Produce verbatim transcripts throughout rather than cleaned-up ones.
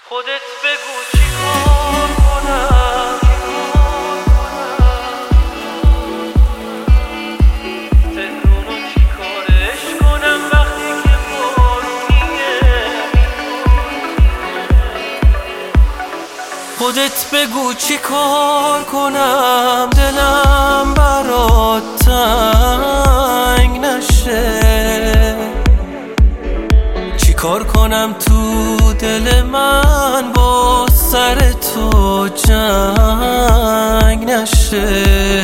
خودت بگو چی کار کنم، تهرونو چی کارش کنم وقتی که بارونیه. خودت بگو چی کار کنم دلم برات تنگ نشه، چی کار کنم تو دل من با سر تو جنگ نشه.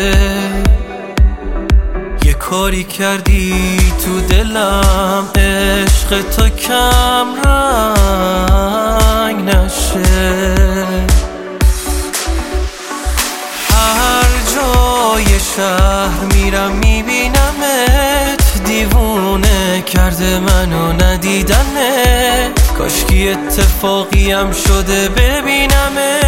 یه کاری کردی تو دلم عشق تو کم رنگ نشه. هر جای شهر میرم میبینمت، دیوونه کرده منو ندیدنت. کاشکی اتفاقیم شده ببینمت.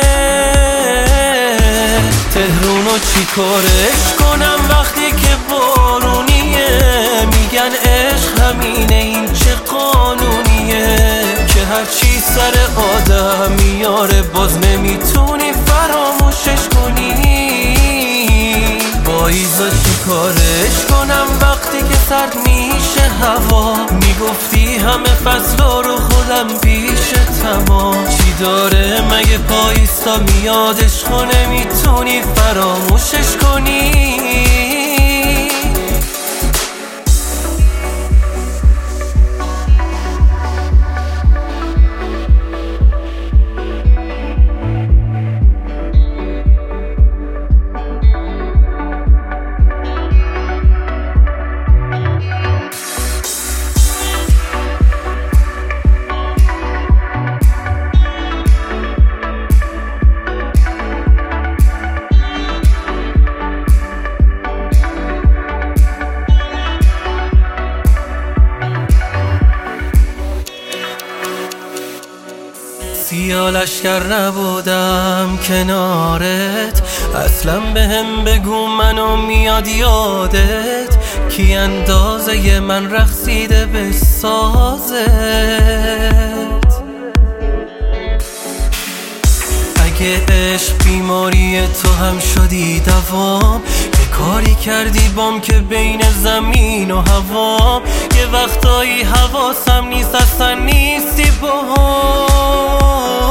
تهرونو چی کارش کنم وقتی که بارونیه، میگن عشق همینه این چه قانونیه، که هرچی سر آدم میاره باز نمیتونی فراموشش کنی. با ایزا چی کارش کنم وقتی که سرد میشه هوا، میگفتی همه فصلا رو خودم پیش تمام. چی داره مگه پایستا میادش کنه میتونی فراموشش کنی. سیاه لشکر نبودم کنارت، اصلا بهم بگو منو میاد یادت، کی اندازه من رقصیده به سازت. اگه عشق بیماری تو هم شدی دوام، یه کاری کردی بام که بین زمین و هوام. یه وقتایی حواسم نیست اصلا نیستی باهام.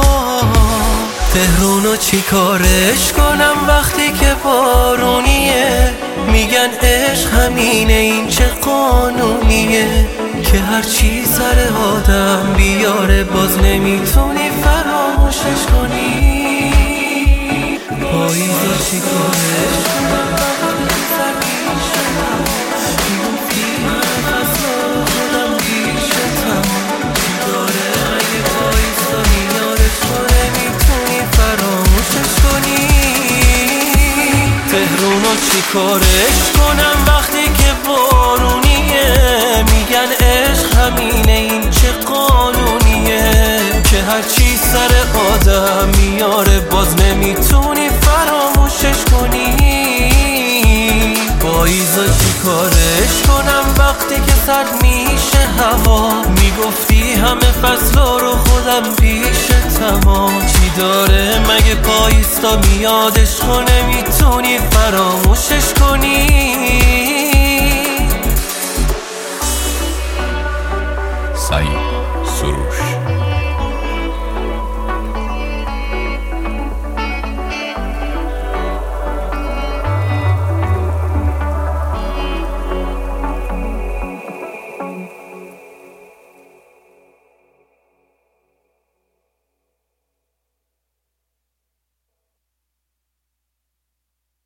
تهرونو چی کارش کنم وقتی که بارونیه، میگن عشق همینه این چه قانونیه، که هرچی سر آدم بیاره باز نمیتونی فراموشش کنی. پاییزا چی کارش کنم وقتی که سر میشه میگفتی همه فصلا خودم پیشه تمام. چی داره اگه پاییزا میارش کنه میتونی فراموشش کنی. تهرونو چی کارش کنم وقتی که بارونیه، میگن عشق همینه این چه قانونیه، که هرچی سر آدم میاره باز نمیتونی فراموشش کنی. با ایزا چی کارش کنم وقتی که سرد میشه هوا، میگفتی همه فصلا رو خودم پیش تمام. چی داره مگه پایستا میادش کنه میتونی فراموشش کنی.